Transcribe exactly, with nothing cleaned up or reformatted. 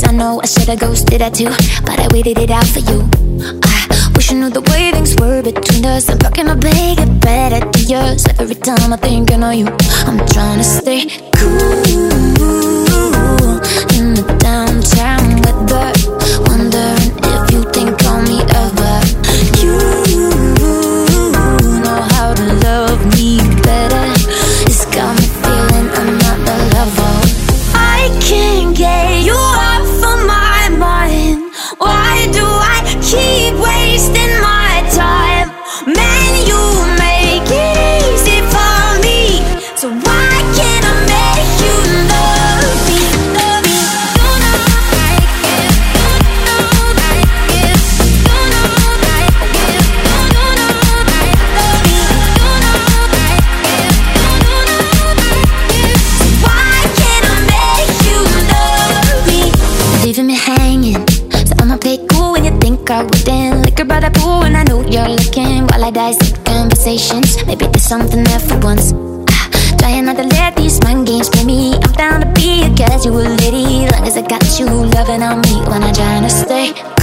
I know I should've ghosted that too, but I waited it out for you. I wish I knew the way things were between us. I'm talking to make it better than yours. Every time I think I know you, I'm trying to stay cool in the downtown weather, wondering if you think of me ever. You know how to love me better. It's got me feeling I'm not the lover. I can't get you off of my mind. Why do I keep wasting my time? Man, you make it easy for me, so why can't I make you love me? Love me. You know like it. You know like it. You know like it. You know like love me. You know like it. You know like it. So why can't I make you love me? Leaving me hanging, so I'ma play cool when you think I wouldn't. Liquor by the pool and I know you're looking while I dissect conversations. Maybe there's something there for once. Ah, trying not to let these mind games play me. I'm down to be a casual lady, long as I got you loving on me when I'm trying to stay